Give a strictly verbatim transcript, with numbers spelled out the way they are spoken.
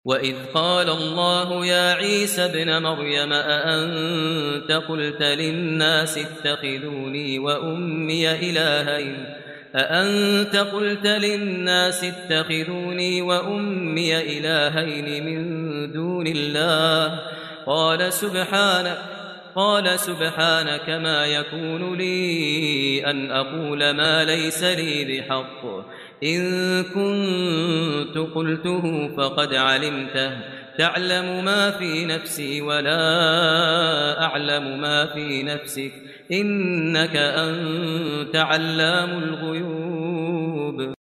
وإذ قال الله يا عيسى ابن مريم أأنت قلت للناس اتخذوني وأمي إلهين أأنت قلت للناس اتخذوني وأمي إلهين من دون الله قال سبحانك قال سبحانك ما يكون لي أن أقول ما ليس لي بحق إن كنت قلته فقد علمته تعلم ما في نفسي ولا أعلم ما في نفسك إنك أنت علام الغيوب.